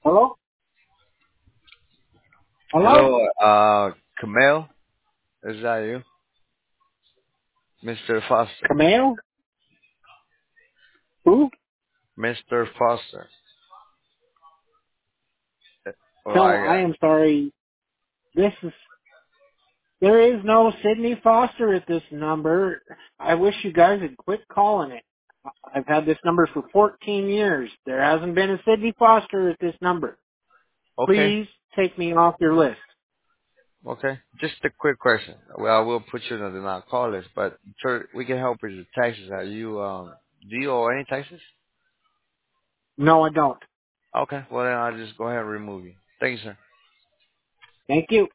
Hello? Hello? Hello, Camille, is that you? Mr. Foster. Camille? Who? Mr. Foster. Well, No, I I got, am sorry. This is, there is no Sydney Foster at this number. I wish you guys had quit calling it. I've had this number for 14 years. There hasn't been a Sydney Foster at this number. okay, Please take me off your list. okay. Just a quick question. Well, I will put you on the not call list, but sir, we can help with the taxes. Are you, do you owe any taxes? No, I don't. Okay, well then I'll just go ahead and remove you. Thank you, sir. Thank you.